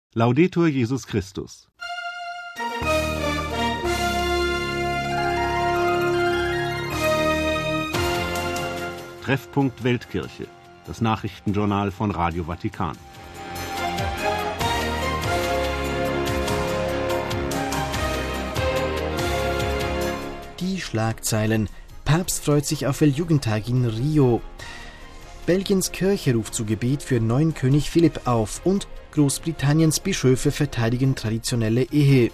Laudetur Jesus Christus. Treffpunkt Weltkirche, das Nachrichtenjournal von Radio Vatikan. Die Schlagzeilen. Papst freut sich auf Weltjugendtag in Rio. Belgiens Kirche ruft zu Gebet für neuen König Philipp auf und Großbritanniens Bischöfe verteidigen traditionelle Ehe.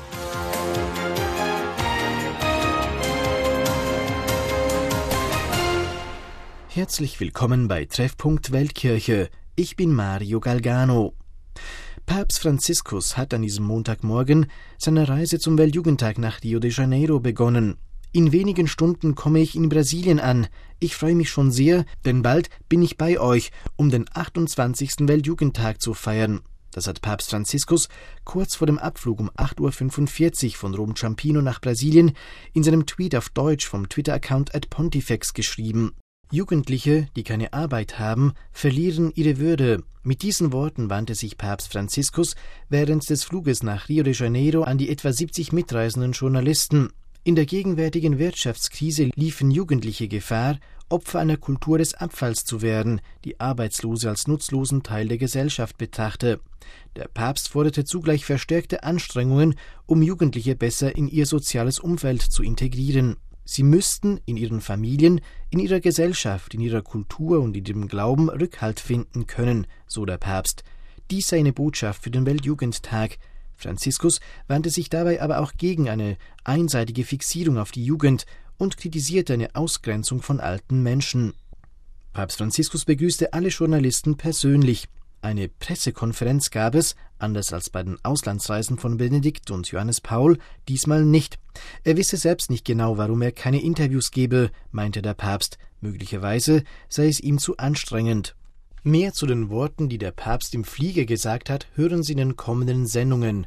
Herzlich willkommen bei Treffpunkt Weltkirche. Ich bin Mario Galgano. Papst Franziskus hat an diesem Montagmorgen seine Reise zum Weltjugendtag nach Rio de Janeiro begonnen. In wenigen Stunden komme ich in Brasilien an. Ich freue mich schon sehr, denn bald bin ich bei euch, um den 28. Weltjugendtag zu feiern. Das hat Papst Franziskus kurz vor dem Abflug um 8:45 Uhr von Rom Ciampino nach Brasilien in seinem Tweet auf Deutsch vom Twitter-Account @Pontifex geschrieben. Jugendliche, die keine Arbeit haben, verlieren ihre Würde. Mit diesen Worten wandte sich Papst Franziskus während des Fluges nach Rio de Janeiro an die etwa 70 mitreisenden Journalisten. In der gegenwärtigen Wirtschaftskrise liefen Jugendliche Gefahr, Opfer einer Kultur des Abfalls zu werden, die Arbeitslose als nutzlosen Teil der Gesellschaft betrachte. Der Papst forderte zugleich verstärkte Anstrengungen, um Jugendliche besser in ihr soziales Umfeld zu integrieren. Sie müssten in ihren Familien, in ihrer Gesellschaft, in ihrer Kultur und in ihrem Glauben Rückhalt finden können, so der Papst. Dies sei eine Botschaft für den Weltjugendtag. Franziskus wandte sich dabei aber auch gegen eine einseitige Fixierung auf die Jugend und kritisierte eine Ausgrenzung von alten Menschen. Papst Franziskus begrüßte alle Journalisten persönlich. Eine Pressekonferenz gab es, anders als bei den Auslandsreisen von Benedikt und Johannes Paul, diesmal nicht. Er wisse selbst nicht genau, warum er keine Interviews gebe, meinte der Papst. Möglicherweise sei es ihm zu anstrengend. Mehr zu den Worten, die der Papst im Flieger gesagt hat, hören Sie in den kommenden Sendungen.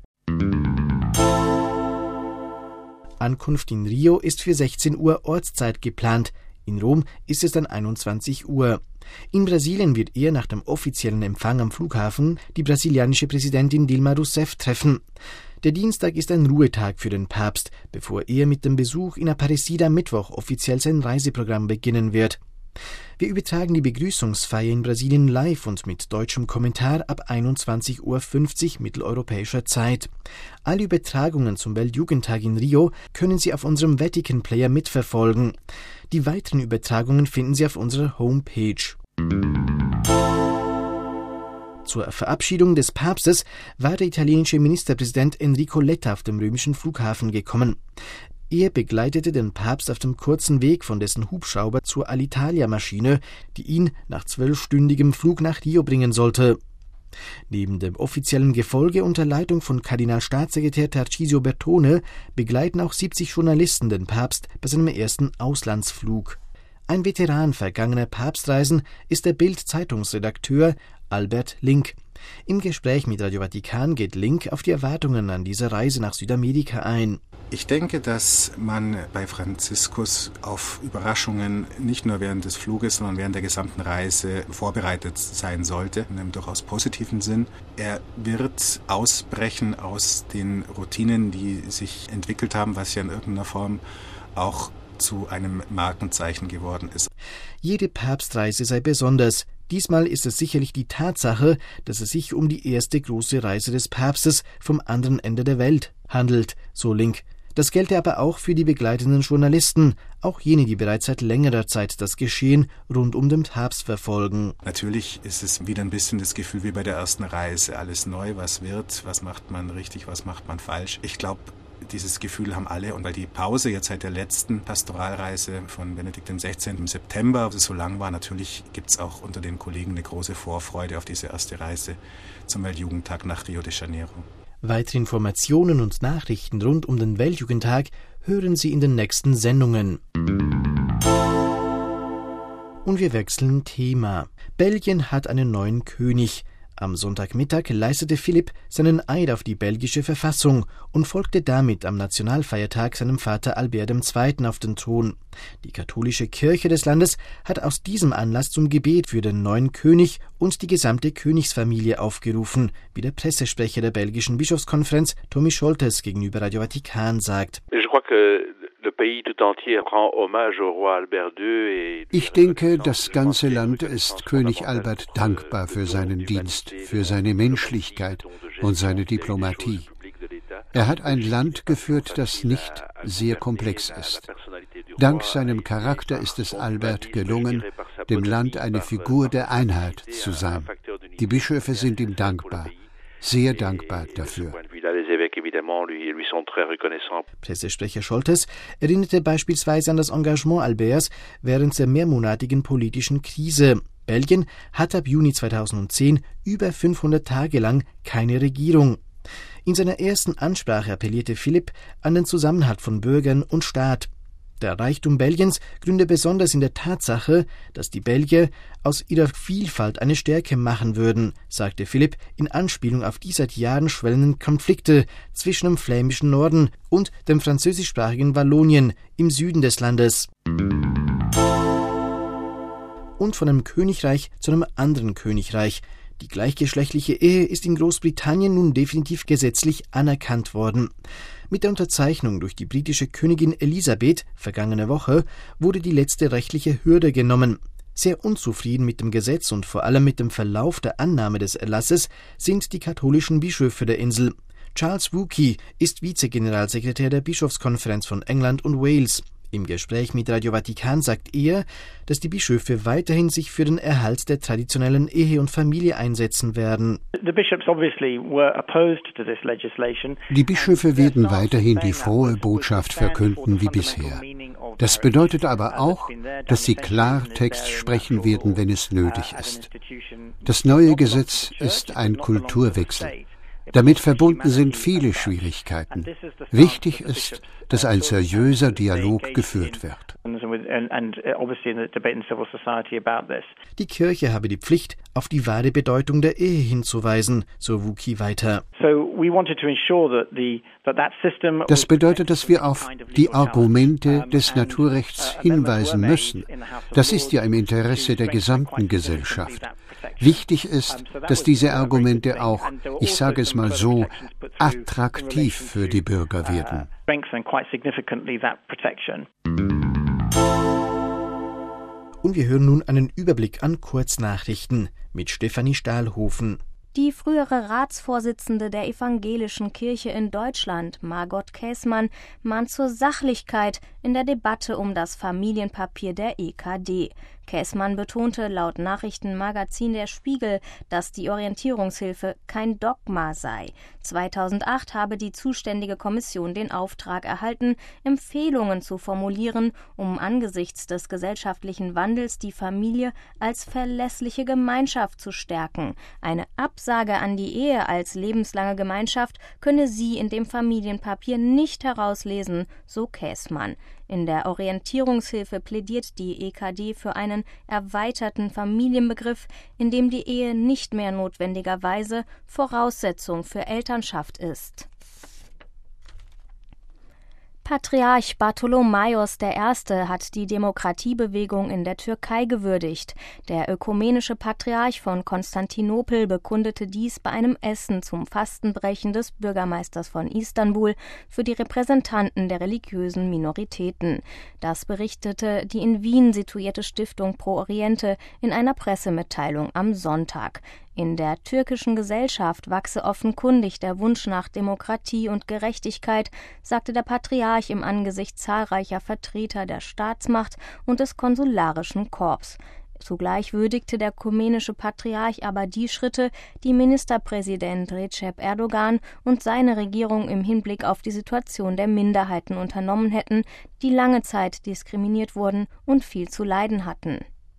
Ankunft in Rio ist für 16 Uhr Ortszeit geplant. In Rom ist es dann 21 Uhr. In Brasilien wird er nach dem offiziellen Empfang am Flughafen die brasilianische Präsidentin Dilma Rousseff treffen. Der Dienstag ist ein Ruhetag für den Papst, bevor er mit dem Besuch in Aparecida am Mittwoch offiziell sein Reiseprogramm beginnen wird. Wir übertragen die Begrüßungsfeier in Brasilien live und mit deutschem Kommentar ab 21:50 Uhr mitteleuropäischer Zeit. Alle Übertragungen zum Weltjugendtag in Rio können Sie auf unserem Vatican Player mitverfolgen. Die weiteren Übertragungen finden Sie auf unserer Homepage. Zur Verabschiedung des Papstes war der italienische Ministerpräsident Enrico Letta auf dem römischen Flughafen gekommen. Er begleitete den Papst auf dem kurzen Weg von dessen Hubschrauber zur Alitalia-Maschine, die ihn nach 12-stündigem Flug nach Rio bringen sollte. Neben dem offiziellen Gefolge unter Leitung von Kardinalstaatssekretär Tarcisio Bertone begleiten auch 70 Journalisten den Papst bei seinem ersten Auslandsflug. Ein Veteran vergangener Papstreisen ist der Bild-Zeitungsredakteur Albert Link. Im Gespräch mit Radio Vatikan geht Link auf die Erwartungen an dieser Reise nach Südamerika ein. Ich denke, dass man bei Franziskus auf Überraschungen nicht nur während des Fluges, sondern während der gesamten Reise vorbereitet sein sollte, in einem durchaus positiven Sinn. Er wird ausbrechen aus den Routinen, die sich entwickelt haben, was ja in irgendeiner Form auch zu einem Markenzeichen geworden ist. Jede Papstreise sei besonders. Diesmal ist es sicherlich die Tatsache, dass es sich um die erste große Reise des Papstes vom anderen Ende der Welt handelt, so Link. Das gelte aber auch für die begleitenden Journalisten, auch jene, die bereits seit längerer Zeit das Geschehen rund um den Papst verfolgen. Natürlich ist es wieder ein bisschen das Gefühl wie bei der ersten Reise. Alles neu, was wird, was macht man richtig, was macht man falsch. Ich glaube, dieses Gefühl haben alle, und weil die Pause jetzt seit der letzten Pastoralreise von Benedikt XVI. Im September so lang war, natürlich gibt es auch unter den Kollegen eine große Vorfreude auf diese erste Reise zum Weltjugendtag nach Rio de Janeiro. Weitere Informationen und Nachrichten rund um den Weltjugendtag hören Sie in den nächsten Sendungen. Und wir wechseln Thema. Belgien hat einen neuen König. Am Sonntagmittag leistete Philipp seinen Eid auf die belgische Verfassung und folgte damit am Nationalfeiertag seinem Vater Albert II. Auf den Thron. Die katholische Kirche des Landes hat aus diesem Anlass zum Gebet für den neuen König und die gesamte Königsfamilie aufgerufen, wie der Pressesprecher der belgischen Bischofskonferenz Tommy Scholtes gegenüber Radio Vatikan sagt. Ich denke, das ganze Land ist König Albert dankbar für seinen Dienst, für seine Menschlichkeit und seine Diplomatie. Er hat ein Land geführt, das nicht sehr komplex ist. Dank seinem Charakter ist es Albert gelungen, dem Land eine Figur der Einheit zu sein. Die Bischöfe sind ihm dankbar, sehr dankbar dafür. Pressesprecher Scholtes erinnerte beispielsweise an das Engagement Alberts während der mehrmonatigen politischen Krise. Belgien hat ab Juni 2010 über 500 Tage lang keine Regierung. In seiner ersten Ansprache appellierte Philipp an den Zusammenhalt von Bürgern und Staat. Der Reichtum Belgiens gründe besonders in der Tatsache, dass die Belgier aus ihrer Vielfalt eine Stärke machen würden, sagte Philipp in Anspielung auf die seit Jahren schwellenden Konflikte zwischen dem flämischen Norden und dem französischsprachigen Wallonien im Süden des Landes. Und von einem Königreich zu einem anderen Königreich. Die gleichgeschlechtliche Ehe ist in Großbritannien nun definitiv gesetzlich anerkannt worden. Mit der Unterzeichnung durch die britische Königin Elisabeth vergangene Woche wurde die letzte rechtliche Hürde genommen. Sehr unzufrieden mit dem Gesetz und vor allem mit dem Verlauf der Annahme des Erlasses sind die katholischen Bischöfe der Insel. Charles Wookey ist Vizegeneralsekretär der Bischofskonferenz von England und Wales. Im Gespräch mit Radio Vatikan sagt er, dass die Bischöfe weiterhin sich für den Erhalt der traditionellen Ehe und Familie einsetzen werden. Die Bischöfe werden weiterhin die frohe Botschaft verkünden wie bisher. Das bedeutet aber auch, dass sie Klartext sprechen werden, wenn es nötig ist. Das neue Gesetz ist ein Kulturwechsel. Damit verbunden sind viele Schwierigkeiten. Wichtig ist, dass ein seriöser Dialog geführt wird. Die Kirche habe die Pflicht, auf die wahre Bedeutung der Ehe hinzuweisen, so Wookey weiter. Das bedeutet, dass wir auf die Argumente des Naturrechts hinweisen müssen. Das ist ja im Interesse der gesamten Gesellschaft. Wichtig ist, dass diese Argumente auch, ich sage es mal so, attraktiv für die Bürger werden. Und wir hören nun einen Überblick an Kurznachrichten mit Stefanie Stahlhofen. Die frühere Ratsvorsitzende der Evangelischen Kirche in Deutschland, Margot Käßmann, mahnt zur Sachlichkeit in der Debatte um das Familienpapier der EKD. Käßmann betonte laut Nachrichtenmagazin Der Spiegel, dass die Orientierungshilfe kein Dogma sei. 2008 habe die zuständige Kommission den Auftrag erhalten, Empfehlungen zu formulieren, um angesichts des gesellschaftlichen Wandels die Familie als verlässliche Gemeinschaft zu stärken. Eine Absage an die Ehe als lebenslange Gemeinschaft könne sie in dem Familienpapier nicht herauslesen, so Käßmann. In der Orientierungshilfe plädiert die EKD für einen erweiterten Familienbegriff, in dem die Ehe nicht mehr notwendigerweise Voraussetzung für Elternschaft ist. Patriarch Bartholomäus I. hat die Demokratiebewegung in der Türkei gewürdigt. Der ökumenische Patriarch von Konstantinopel bekundete dies bei einem Essen zum Fastenbrechen des Bürgermeisters von Istanbul für die Repräsentanten der religiösen Minoritäten. Das berichtete die in Wien situierte Stiftung Pro Oriente in einer Pressemitteilung am Sonntag. In der türkischen Gesellschaft wachse offenkundig der Wunsch nach Demokratie und Gerechtigkeit, sagte der Patriarch im Angesicht zahlreicher Vertreter der Staatsmacht und des konsularischen Korps. Zugleich würdigte der ökumenische Patriarch aber die Schritte, die Ministerpräsident Recep Erdogan und seine Regierung im Hinblick auf die Situation der Minderheiten unternommen hätten, die lange Zeit diskriminiert wurden und viel zu leiden hatten.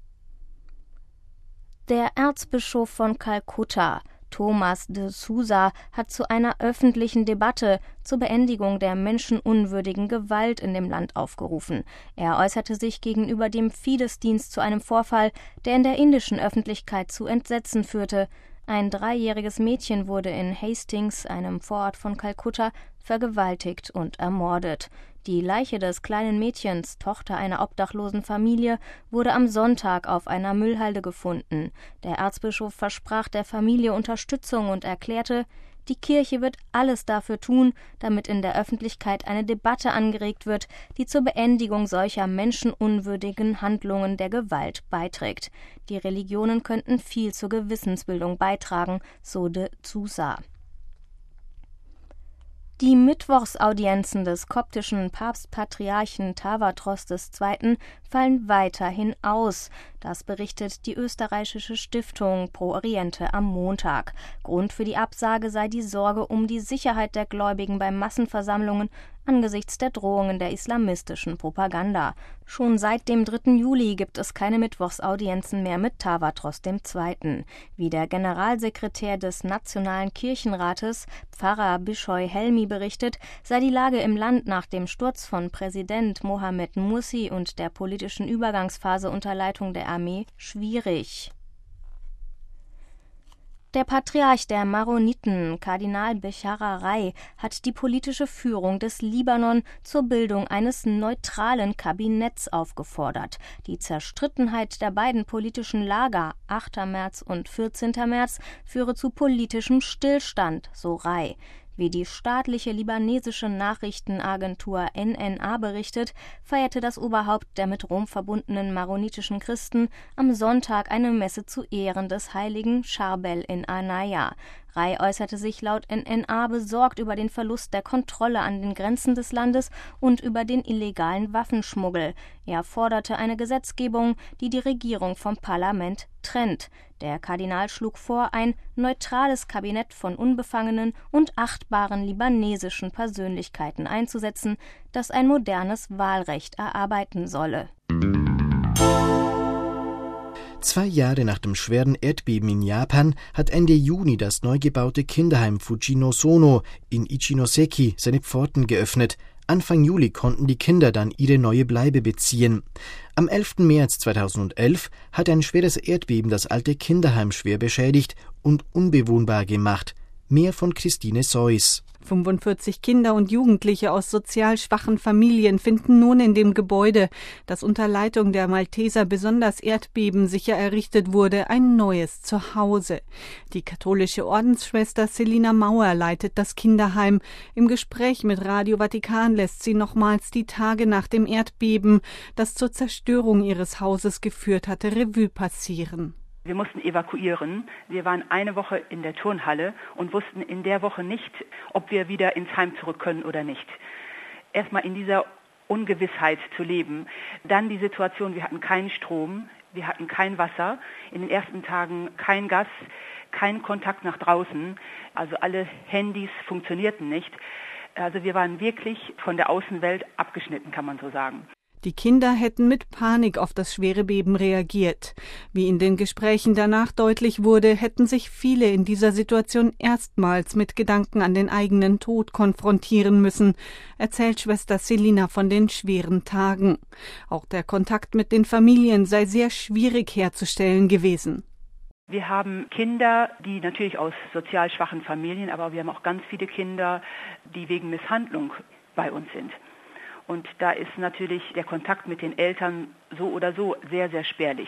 Der Erzbischof von Kalkutta, Thomas de Sousa, hat zu einer öffentlichen Debatte zur Beendigung der menschenunwürdigen Gewalt in dem Land aufgerufen. Er äußerte sich gegenüber dem Fidesz-Dienst zu einem Vorfall, der in der indischen Öffentlichkeit zu Entsetzen führte. Ein 3-jähriges Mädchen wurde in Hastings, einem Vorort von Kalkutta, vergewaltigt und ermordet. Die Leiche des kleinen Mädchens, Tochter einer obdachlosen Familie, wurde am Sonntag auf einer Müllhalde gefunden. Der Erzbischof versprach der Familie Unterstützung und erklärte, die Kirche wird alles dafür tun, damit in der Öffentlichkeit eine Debatte angeregt wird, die zur Beendigung solcher menschenunwürdigen Handlungen der Gewalt beiträgt. Die Religionen könnten viel zur Gewissensbildung beitragen, so de Sousa. Die Mittwochsaudienzen des koptischen Papstpatriarchen Tawadros II. Fallen weiterhin aus. Das berichtet die österreichische Stiftung Pro Oriente am Montag. Grund für die Absage sei die Sorge um die Sicherheit der Gläubigen bei Massenversammlungen angesichts der Drohungen der islamistischen Propaganda. Schon seit dem 3. Juli gibt es keine Mittwochsaudienzen mehr mit Tawadros II. Wie der Generalsekretär des Nationalen Kirchenrates, Pfarrer Bischoy Helmi, berichtet, sei die Lage im Land nach dem Sturz von Präsident Mohamed Mursi und der politischen Übergangsphase unter Leitung der Armee schwierig. Der Patriarch der Maroniten, Kardinal Bechara Rai, hat die politische Führung des Libanon zur Bildung eines neutralen Kabinetts aufgefordert. Die Zerstrittenheit der beiden politischen Lager, 8. März und 14. März, führe zu politischem Stillstand, so Rai. Wie die staatliche libanesische Nachrichtenagentur NNA berichtet, feierte das Oberhaupt der mit Rom verbundenen maronitischen Christen am Sonntag eine Messe zu Ehren des heiligen Charbel in Anaya. Rai äußerte sich laut NNA besorgt über den Verlust der Kontrolle an den Grenzen des Landes und über den illegalen Waffenschmuggel. Er forderte eine Gesetzgebung, die die Regierung vom Parlament trennt. Der Kardinal schlug vor, ein neutrales Kabinett von unbefangenen und achtbaren libanesischen Persönlichkeiten einzusetzen, das ein modernes Wahlrecht erarbeiten solle. 2 Jahre nach dem schweren Erdbeben in Japan hat Ende Juni das neu gebaute Kinderheim Fujinosono in Ichinoseki seine Pforten geöffnet. Anfang Juli konnten die Kinder dann ihre neue Bleibe beziehen. Am 11. März 2011 hat ein schweres Erdbeben das alte Kinderheim schwer beschädigt und unbewohnbar gemacht. Mehr von Christine Seuss. 45 Kinder und Jugendliche aus sozial schwachen Familien finden nun in dem Gebäude, das unter Leitung der Malteser besonders erdbebensicher errichtet wurde, ein neues Zuhause. Die katholische Ordensschwester Selina Mauer leitet das Kinderheim. Im Gespräch mit Radio Vatikan lässt sie nochmals die Tage nach dem Erdbeben, das zur Zerstörung ihres Hauses geführt hatte, Revue passieren. Wir mussten evakuieren. Wir waren eine Woche in der Turnhalle und wussten in der Woche nicht, ob wir wieder ins Heim zurück können oder nicht. Erstmal in dieser Ungewissheit zu leben. Dann die Situation, wir hatten keinen Strom, wir hatten kein Wasser, in den ersten Tagen kein Gas, kein Kontakt nach draußen. Also alle Handys funktionierten nicht. Also wir waren wirklich von der Außenwelt abgeschnitten, kann man so sagen. Die Kinder hätten mit Panik auf das schwere Beben reagiert. Wie in den Gesprächen danach deutlich wurde, hätten sich viele in dieser Situation erstmals mit Gedanken an den eigenen Tod konfrontieren müssen, erzählt Schwester Selina von den schweren Tagen. Auch der Kontakt mit den Familien sei sehr schwierig herzustellen gewesen. Wir haben Kinder, die natürlich aus sozial schwachen Familien, aber wir haben auch ganz viele Kinder, die wegen Misshandlung bei uns sind. Und da ist natürlich der Kontakt mit den Eltern so oder so sehr, sehr spärlich.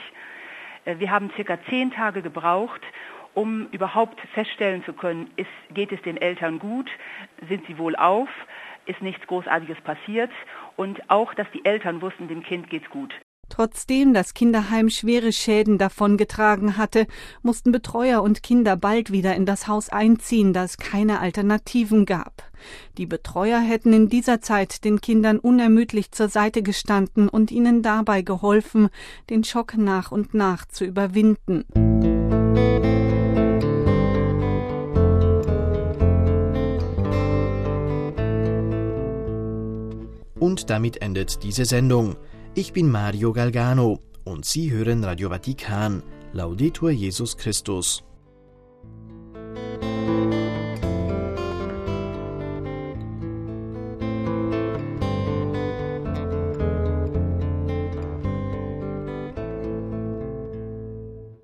Wir haben circa 10 Tage gebraucht, um überhaupt feststellen zu können, geht es den Eltern gut, sind sie wohlauf, ist nichts Großartiges passiert und auch, dass die Eltern wussten, dem Kind geht's gut. Trotzdem das Kinderheim schwere Schäden davongetragen hatte, mussten Betreuer und Kinder bald wieder in das Haus einziehen, da es keine Alternativen gab. Die Betreuer hätten in dieser Zeit den Kindern unermüdlich zur Seite gestanden und ihnen dabei geholfen, den Schock nach und nach zu überwinden. Und damit endet diese Sendung. Ich bin Mario Galgano und Sie hören Radio Vatikan. Laudetur Jesus Christus.